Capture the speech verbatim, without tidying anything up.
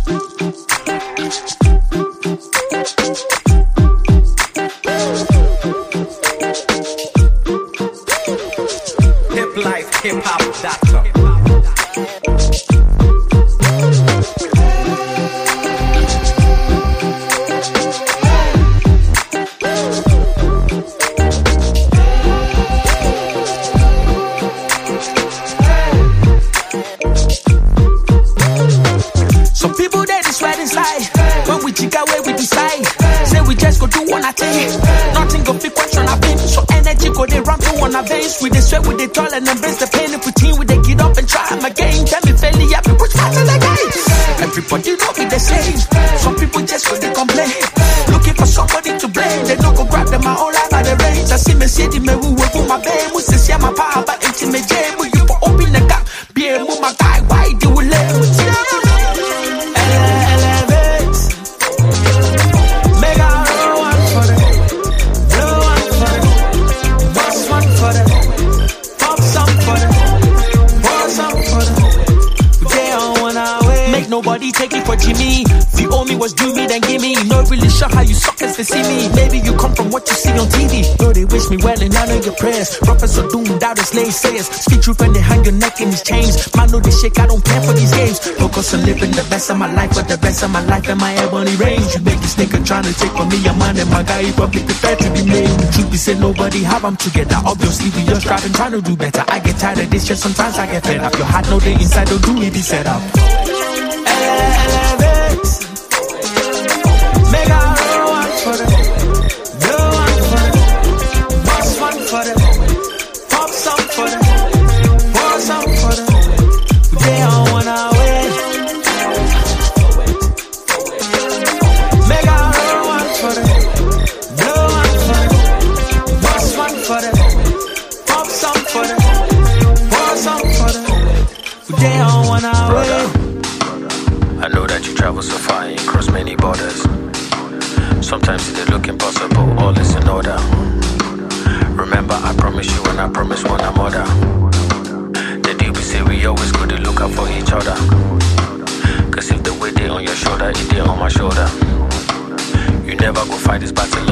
We dey sweat, we dey tall and embrace the pain. If we team, we dey get up and try my game. Tell me fairly happy, which part of the game? Everybody know me the same. Some people just go they complain, looking for somebody to blame. They don't go grab them my whole life by the reins. I see me city, me who will put my bed. We say see my power, but it's in me jam. Will you for open the gap? Be a move my guy, why do we let me tell? Elevate, make a roll one for them, blow one for them, bust one for them. Nobody take it for Jimmy. If you owe me what's due me, then give me. Not really sure how you suckers to see me. Maybe you come from what you see on T V. No, they wish me well and I know your prayers. Prophets are doomed out as naysayers. Speak truth and they hang your neck in these chains. Man, know this shit, I don't care for these games. Focus on living the best of my life, but the best of my life and my ebony range. You make this nigga trying to take from me a man and my guy, he probably prepared to be made. The truth be said, nobody have them together. Obviously, we just striving, trying to do better. I get tired of this shit, sometimes I get fed up. Your heart know the inside, don't do me be set up. Elevate, make a roll one for them, blow one for them, bust one for them, pop some for them, pour some for them. They all want our way. Make a roll one for them, blow one for them, bust one for them, pop some for them, pour some for them. They all want our way. I know that you travel so far and you cross many borders. Sometimes it look impossible, all is in order. Remember, I promised you and I promised one another. The deal we say we always go to look out for each other. Cause if the weight they on your shoulder, it they on my shoulder. You never go fight this battle